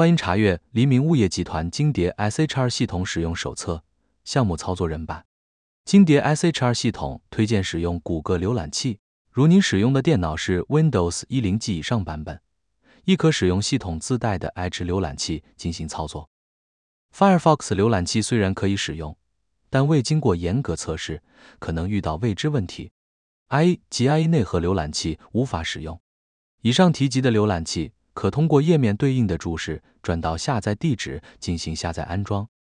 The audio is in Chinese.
欢迎查阅黎明物业集团金蝶 SHR 系统使用手册项目操作人版。金蝶 SHR 系统推荐使用谷歌浏览器，如您使用的电脑是 Windows 10及以上版本，亦可使用系统自带的 Edge 浏览器进行操作。Firefox 浏览器虽然可以使用，但未经过严格测试，可能遇到未知问题。IE 及 IE 内核浏览器无法使用。以上提及的浏览器可通过页面对应的注释转到下载地址进行下载安装。